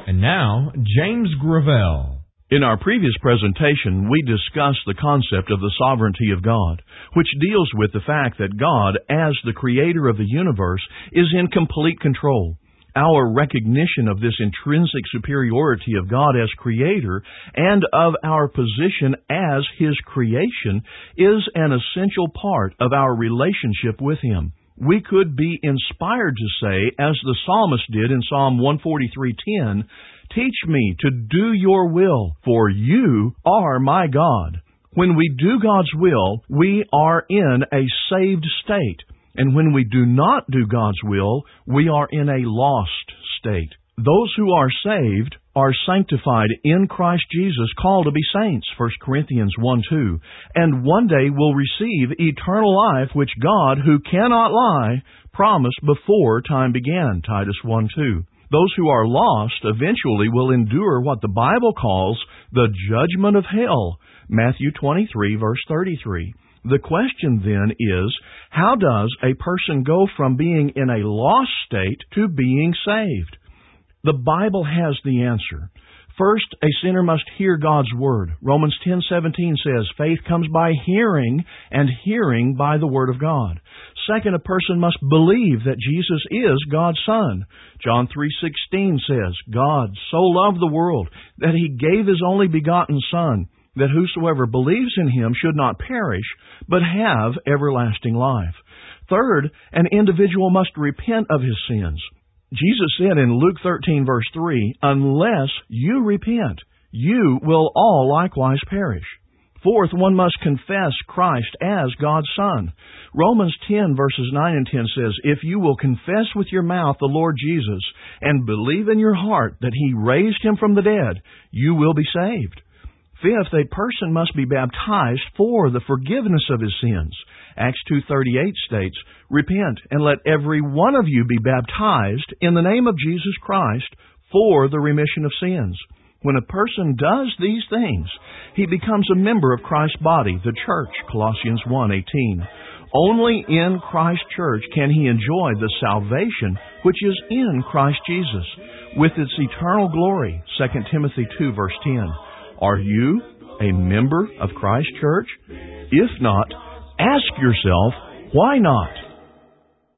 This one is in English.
And now, James Gravel. In our previous presentation, we discussed the concept of the sovereignty of God, which deals with the fact that God, as the creator of the universe, is in complete control. Our recognition of this intrinsic superiority of God as creator and of our position as His creation is an essential part of our relationship with Him. We could be inspired to say, as the psalmist did in Psalm 143:10, "Teach me to do your will, for you are my God." When we do God's will, we are in a saved state. And when we do not do God's will, we are in a lost state. Those who are saved are sanctified in Christ Jesus, called to be saints, 1 Corinthians 1:2, and one day will receive eternal life, which God, who cannot lie, promised before time began, Titus 1:2. Those who are lost eventually will endure what the Bible calls the judgment of hell, Matthew 23, verse 33. The question then is, how does a person go from being in a lost state to being saved? The Bible has the answer. First, a sinner must hear God's Word. Romans 10:17 says, "Faith comes by hearing, and hearing by the Word of God." Second, a person must believe that Jesus is God's Son. John 3:16 says, "God so loved the world that He gave His only begotten Son, that whosoever believes in Him should not perish, but have everlasting life." Third, an individual must repent of his sins. Jesus said in Luke 13, verse 3, "Unless you repent, you will all likewise perish." Fourth, one must confess Christ as God's Son. Romans 10, verses 9 and 10 says, "If you will confess with your mouth the Lord Jesus, and believe in your heart that He raised Him from the dead, you will be saved." Fifth, a person must be baptized for the forgiveness of his sins. Acts 2:38 states, "Repent, and let every one of you be baptized in the name of Jesus Christ for the remission of sins." When a person does these things, he becomes a member of Christ's body, the church, Colossians 1:18. Only in Christ's church can he enjoy the salvation which is in Christ Jesus, with its eternal glory, 2 Timothy 2, verse 10. Are you a member of Christ's church? If not, ask yourself, why not?